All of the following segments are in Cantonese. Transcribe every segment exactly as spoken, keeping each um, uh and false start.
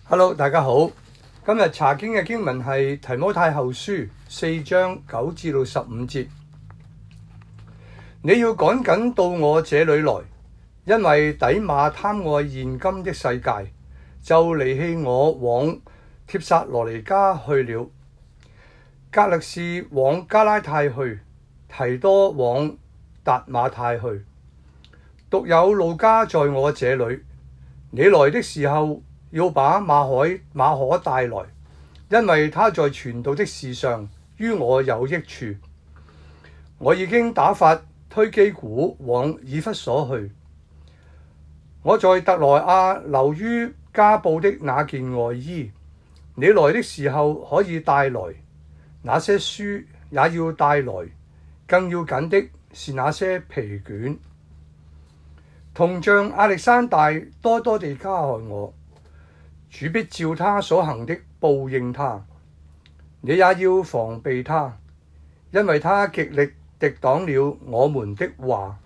Hello， 大家好。今日查經嘅經文係提摩太後書四章九至到十五節。你要趕緊到我這裏來，因為底馬貪愛現今的世界，就離棄我往帖撒羅尼迦去了。革勒士往加拉太去，提多往達馬太去，獨有路加在我這裏。你來的時候，要把馬海馬可帶來，因為他在傳道的事上於我有益處。我已經打發推基古往以弗所去。我在特羅亞留於加布的那件外衣，你來的時候可以帶來。那些書也要帶來，更要緊的是那些皮卷。銅匠亞歷山大多多地加害我，主必照他所行的報應他。你也要防備他，因為他極力敵擋了我們的話。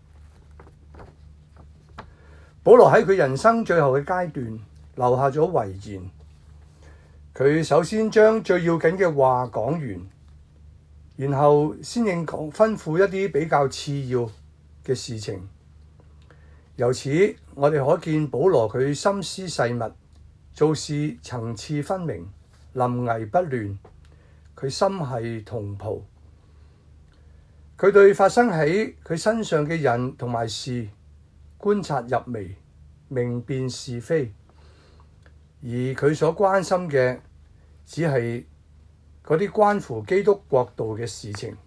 保羅喺佢人生最後嘅階段留下咗遺言。佢首先將最要緊嘅話講完，然後先應講吩咐一啲比較次要嘅事情。由此我哋可見保羅佢心思細密，做事層次分明，臨危不亂。佢心係同袍，佢對發生喺佢身上嘅人同埋事觀察入微，明辨是非。而佢所關心嘅只係嗰啲關乎基督國度嘅事情。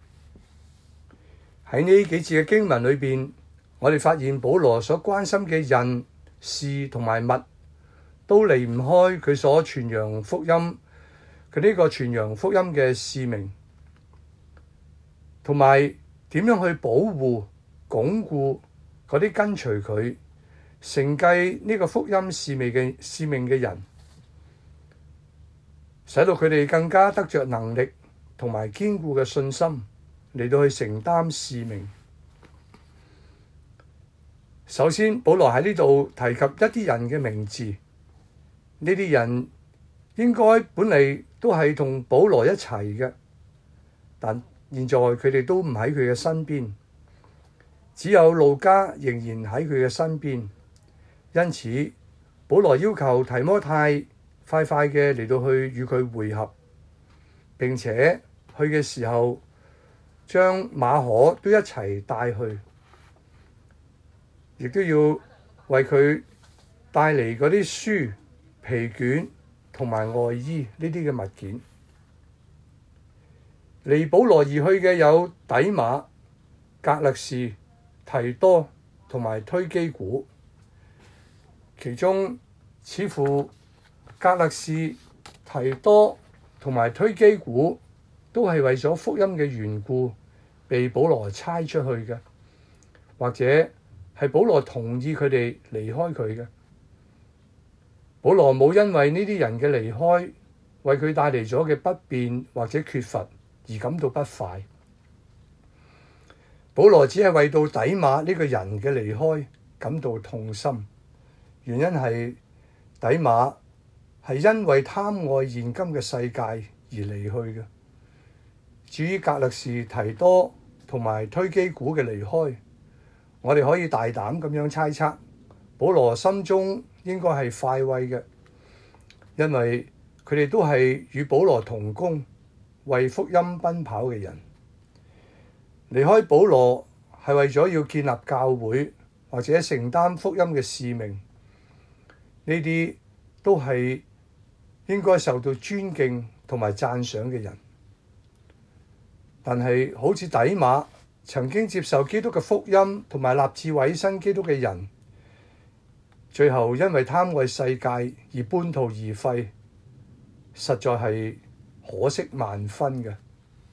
喺呢幾節嘅經文裏邊，我哋發現保羅所關心嘅人事同埋物都離唔開佢所傳揚福音，佢呢個傳揚福音嘅使命，同埋點樣去保護鞏固嗰啲跟隨佢承繼呢個福音使命嘅使命嘅人，使到佢哋更加得着能力同埋堅固嘅信心嚟到去承擔使命。首先，保羅喺呢度提及一啲人嘅名字，呢啲人應該本嚟都係同保羅一齊嘅，但現在佢哋都唔喺佢嘅身邊，只有路加仍然喺佢嘅身邊。因此，保羅要求提摩太快快嘅嚟到去與佢會合，並且去嘅時候將馬可都一齊帶去，亦都要為佢帶嚟嗰啲書、皮卷同埋外衣呢啲嘅物件。離保羅而去嘅有底馬、革勒士、提多同埋推基古。其中似乎革勒士、提多同埋推基古都係為咗福音嘅緣故被保羅差出去嘅，或者係保羅同意佢哋離開佢嘅。保羅冇因為呢啲人嘅離開為佢帶嚟咗嘅不便或者缺乏而感到不快。保羅只係為到底馬呢個人嘅離開感到痛心，原因係底馬係因為貪愛現今嘅世界而離去嘅。至於革勒士、提多同埋推基古嘅離開，我哋可以大膽咁樣猜測，保羅心中應該係快慰嘅，因為佢哋都係與保羅同工，為福音奔跑嘅人。離開保羅係為咗要建立教會或者承擔福音嘅使命，呢啲都係應該受到尊敬同埋讚賞嘅人。但係好似底馬曾經接受基督嘅福音同埋立志委身基督嘅人，最後因為貪愛世界而半途而廢，實在係可惜萬分嘅。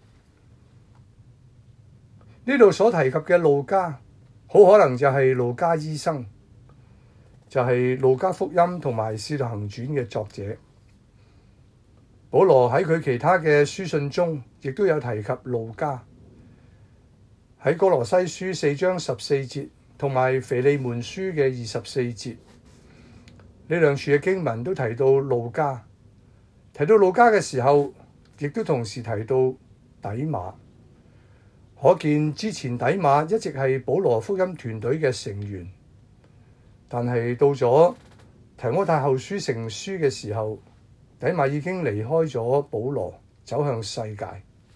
呢度所提及嘅路加，好可能就係路加醫生，就係路加福音同埋使徒行傳嘅作者。保羅喺佢其他嘅書信中，亦都有提及路加。喺哥羅西書四章十四節同埋腓利門書嘅二十四節， 呢兩處嘅經文都提到路加，提到路加嘅時候，亦都同時提到底馬。可見之前底馬一直係保羅福音團隊嘅成員，但係到咗提摩太後書成書嘅時候，底馬已經離開咗保羅，走向世界。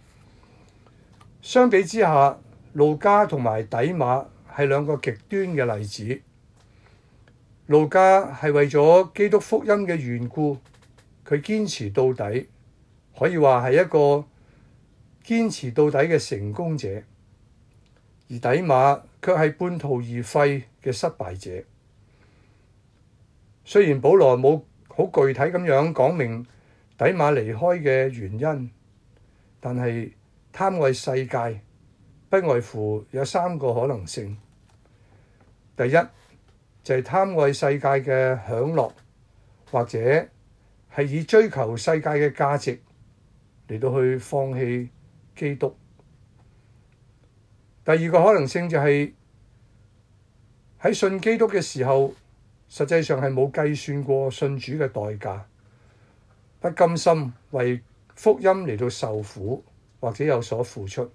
相比之下，路加同埋底馬係兩個極端嘅例子。路加係為咗基督福音嘅緣故，佢堅持到底，可以話係一個堅持到底嘅成功者；而底馬卻係半途而廢嘅失敗者。雖然保羅冇好具體咁樣講明底馬離開嘅原因，但係貪愛世界不外乎有三個可能性。第一就係貪愛世界嘅享樂，或者係以追求世界嘅價值嚟到去放棄基督。第二個可能性就係喺信基督嘅時候，實際上係冇計算過信主嘅代價，不甘心為福音嚟到受苦，或者有所付出。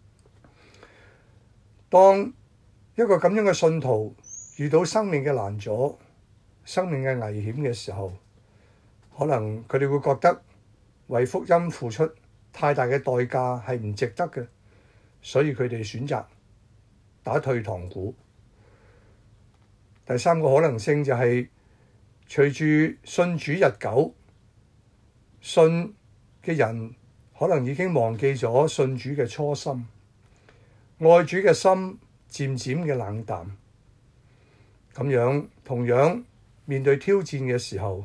當一個咁樣嘅信徒遇到生命嘅難阻、生命嘅危險嘅時候，可能佢哋會覺得為福音付出太大嘅代價係唔值得嘅，所以佢哋選擇打退堂鼓。第三個可能性就係隨住信主日久，信嘅人可能已經忘記咗信主嘅初心，愛主嘅心漸漸嘅冷淡。咁樣同樣面對挑戰嘅時候，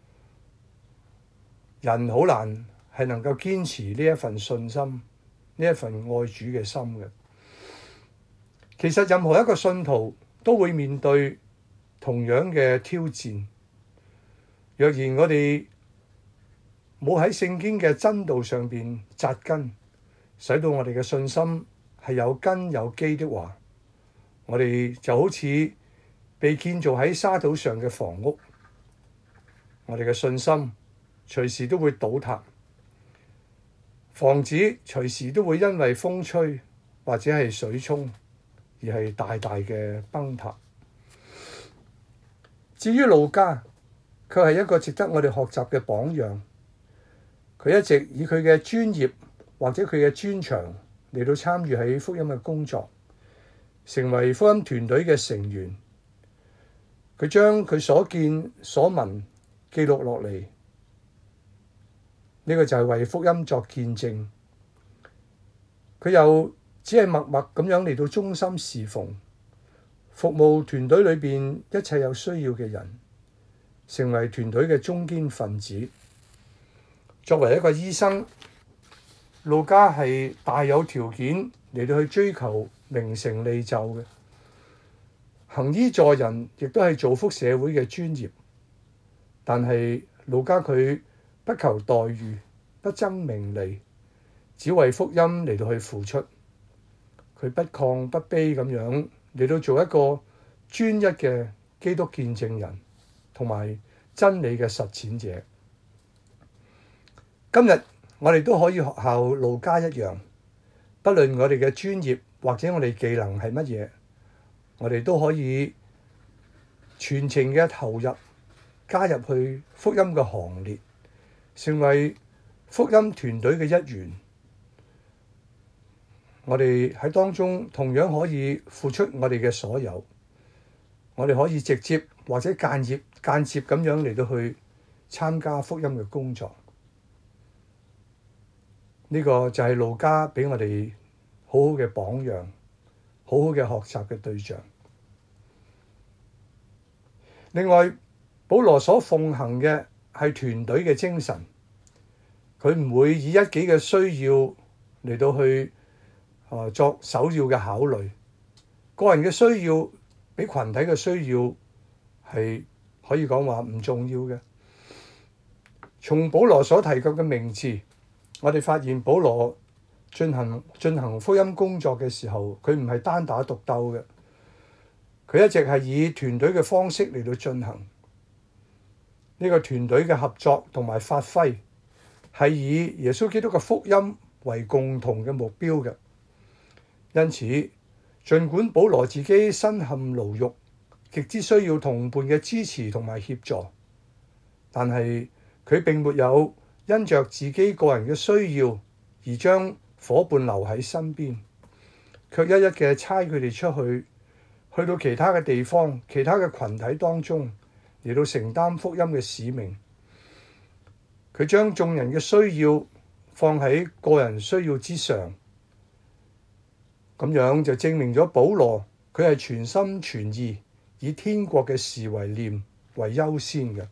人好難係能夠堅持呢一份信心，呢一份愛主嘅心嘅。其實任何一個信徒都會面對同樣嘅挑戰。若然我哋冇喺聖經嘅真道上邊扎根，使到我哋嘅信心係有根有基的話，我哋就好似被建造喺沙土上嘅房屋，我哋嘅信心隨時都會倒塌，房子隨時都會因為風吹或者係水沖而係大大嘅崩塌。至於路加，佢係一個值得我哋學習嘅榜樣。佢一直以佢嘅專業或者佢嘅專長嚟到參與喺福音嘅工作，成為福音團隊嘅成員。佢將佢所見所聞記錄落嚟，呢個就係為福音作見證。佢又只係默默咁樣嚟到忠心侍奉，服務團隊裏邊一切有需要嘅人，成為團隊嘅中堅分子。作為一個醫生，路加係大有條件嚟到去追求名成利就嘅。行醫助人亦都係造福社會嘅專業，但係路加佢不求待遇，不爭名利，只為福音嚟到去付出。佢不亢不卑咁樣嚟到做一個專一嘅基督見證人，同埋真理嘅實踐者。今日我哋都可以學效路加一樣，不論我哋嘅專業或者我哋技能係乜嘢，我哋都可以全情嘅投入，加入去福音嘅行列，成為福音團隊嘅一員。我哋喺當中同樣可以付出我哋嘅所有，我哋可以直接或者間接間接咁樣嚟到去參加福音嘅工作。呢個就係路加俾我哋好好嘅榜樣，好好嘅學習嘅對象。另外，保羅所奉行嘅係團隊嘅精神，佢唔會以一己嘅需要嚟到去啊作首要嘅考慮，個人嘅需要比群體嘅需要係可以講話唔重要嘅。從保羅所提及嘅名字，我哋發現保羅進行進行福音工作嘅時候，佢唔係單打獨鬥嘅，佢一直係以團隊嘅方式嚟到進行。 呢個團隊嘅合作同埋發揮係以耶穌基督嘅福音為共同嘅目標嘅。因此，儘管保羅自己身陷牢獄，極之需要同伴嘅支持同埋協助，但係佢並沒有因着自己個人嘅需要而將夥伴留喺身邊，卻一一嘅差佢哋出去，去到其他嘅地方、其他嘅群體當中嚟到承擔福音嘅使命。佢將眾人嘅需要放喺個人需要之上，咁樣就證明咗保羅佢係全心全意以天國嘅事為念為優先嘅。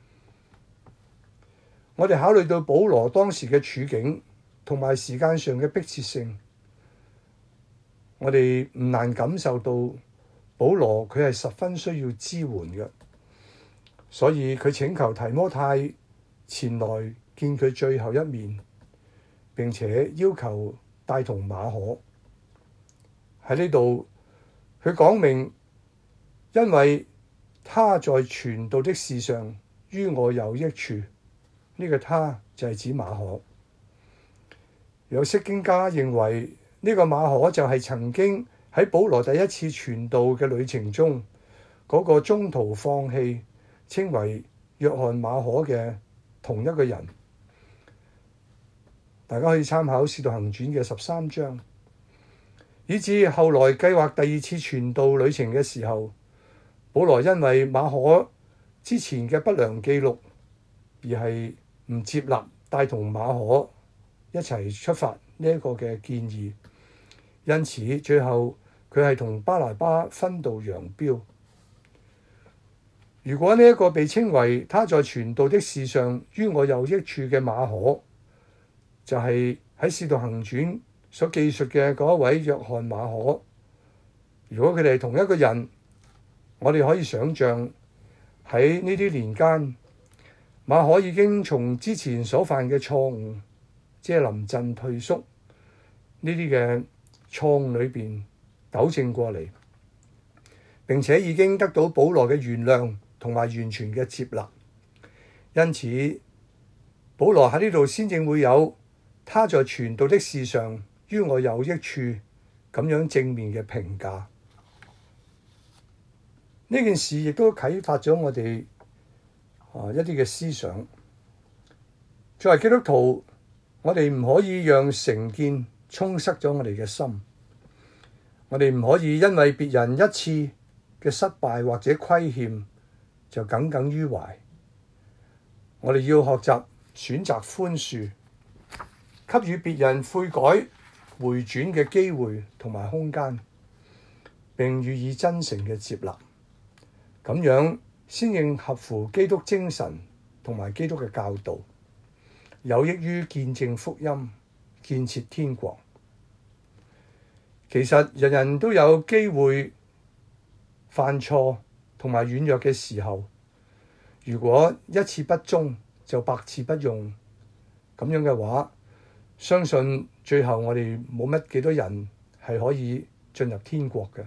我哋考慮到保羅當時嘅處境同埋時間上嘅迫切性，我哋唔難感受到保羅佢係十分需要支援嘅，所以佢請求提摩太前來見佢最後一面，並且要求帶同馬可。喺呢度佢講明，因為他在傳道的事上於我有益處，呢、這個他就係指馬可。有釋經家認為呢、這個馬可就係曾經喺保羅第一次傳道嘅旅程中嗰、那個中途放棄，稱為約翰馬可嘅同一個人。大家可以參考《使徒行傳》嘅十三章，以至後來計劃第二次傳道旅程嘅時候，保羅因為馬可之前嘅不良記錄，而係唔接納帶同馬可一齊出發呢一個嘅建議，因此最後佢係同巴拿巴分道揚鑣。如果呢一個被稱為他在傳道的事上於我有益處嘅馬可，就係喺《使徒行傳》所記述嘅嗰一位約翰馬可，如果佢哋係同一個人，我哋可以想像喺呢啲年間，馬可已經從之前所犯嘅錯誤，即係臨陣退縮呢啲嘅錯誤裏邊糾正過嚟，並且已經得到保羅嘅原諒同埋完全嘅接納。因此，保羅喺呢度先正會有他在傳道的事上於我有益處咁樣正面嘅評價。呢件事亦都啟發咗我哋啊一啲嘅思想。作為基督徒，我哋唔可以讓成見充塞咗我哋嘅心。我哋唔可以因為別人一次嘅失敗或者虧欠就耿耿於懷。我哋要學習選擇寬恕，給予別人悔改回轉嘅機會同埋空間，並予以真誠嘅接納。咁樣先應合乎基督精神同埋基督嘅教導，有益於見證福音、建設天國。其實人人都有機會犯錯同埋軟弱嘅時候，如果一次不忠就百次不用，咁樣嘅話，相信最後我哋冇乜幾多人係可以進入天國嘅。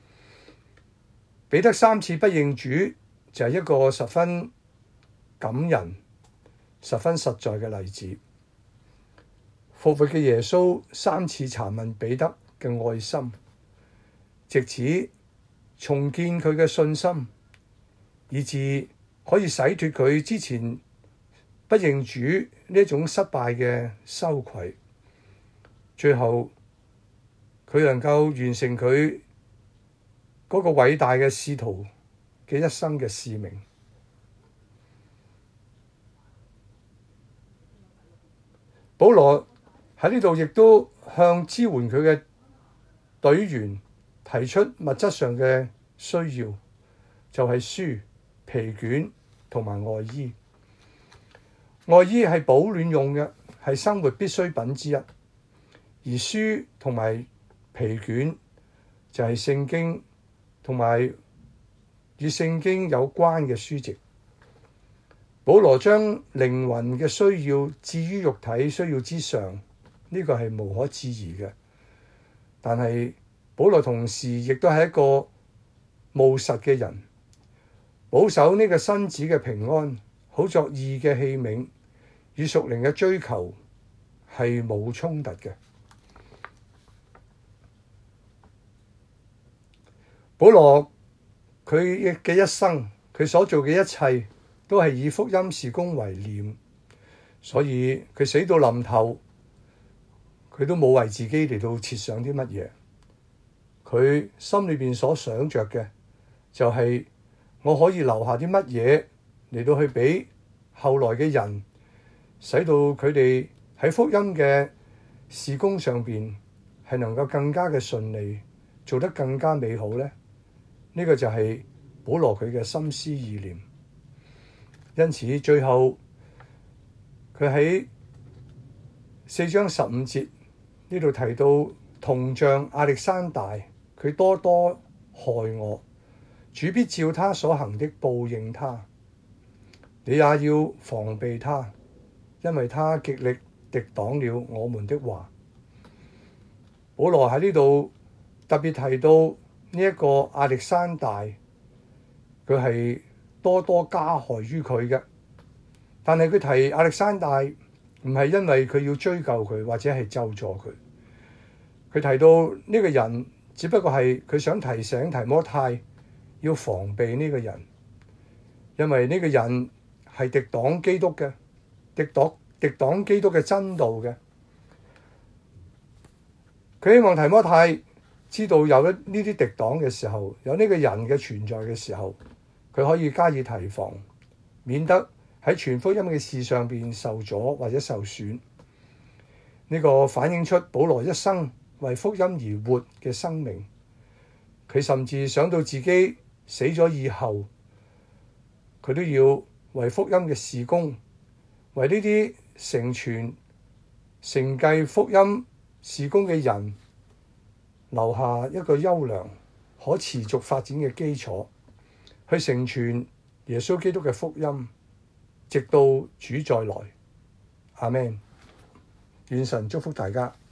彼得三次不認主就係一個十分感人、十分實在嘅例子。復活嘅耶穌三次查問彼得嘅愛心，藉此重建佢嘅信心，以致可以洗脫佢之前不認主呢一種失敗嘅羞愧。最後佢能夠完成佢嗰個偉大嘅使徒嘅一生嘅使命。保羅喺呢度亦都向支援佢嘅隊員提出物質上嘅需要，就係書、皮卷同埋外衣。外衣係保暖用嘅，係生活必需品之一，而書同埋皮卷就係聖經同埋與聖經有關嘅書籍。保羅將靈魂嘅需要置於肉體需要之上，呢個係無可置疑嘅。但係保羅同時亦都係一個務實嘅人，保守呢個身子嘅平安好作義嘅器皿，與屬靈嘅追求係冇衝突嘅。保羅佢嘅一生，佢所做嘅一切都係以福音事工為念，所以佢死到臨頭，佢都冇為自己嚟到設想啲乜嘢。佢心裏邊所想着嘅就係我可以留下啲乜嘢嚟到去俾後來嘅人，使到佢哋喺福音嘅事工上邊係能夠更加嘅順利，做得更加美好呢。呢個就係保羅佢嘅心思意念。因此最後佢喺四章十五節呢度提到，銅匠亞歷山大佢多多害我，主必照他所行的報應他。你也要防備他，因為他極力敵擋了我們的話。保羅喺呢度特別提到呢一個亞歷山大，佢係多多加害於佢嘅。但係佢提亞歷山大唔係因為佢要追究佢或者係咒詛佢，佢提到呢個人只不過係佢想提醒提摩太要防備呢個人，因為呢個人係敵擋基督嘅，敵擋敵擋基督嘅真道嘅。佢希望提摩太知道有一呢啲敵擋嘅時候，有呢個人嘅存在嘅時候，佢可以加以提防，免得喺傳福音嘅事上邊受阻或者受損。呢、這個反映出保羅一生為福音而活嘅生命。佢甚至想到自己死咗以後，佢都要為福音嘅事工，為呢啲成全承繼福音事工嘅人留下一個優良可持續發展嘅基礎，去成全耶穌基督嘅福音，直到主再來。阿們。願神祝福大家。